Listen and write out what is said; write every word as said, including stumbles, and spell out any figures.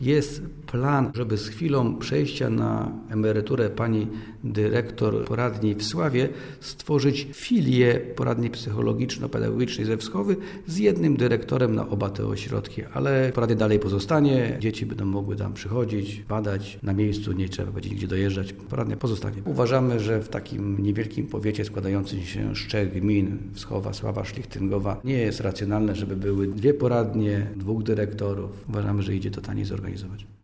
Jest plan, żeby z chwilą przejścia na emeryturę pani dyrektor poradni w Sławie stworzyć filię poradni psychologiczno-pedagogicznej ze Wschowy z jednym dyrektorem na oba te ośrodki, ale poradnia dalej pozostanie, dzieci będą mogły tam przychodzić, badać na miejscu, nie trzeba będzie nigdzie dojeżdżać, poradnia pozostanie. Uważamy, że w takim niewielkim powiecie składającym się z trzech gmin, Wschowa, Sława, Szlichtyngowa, nie jest racjonalne, żeby były dwie poradnie, dwóch dyrektorów. Uważamy, że idzie to taniej zorganizować.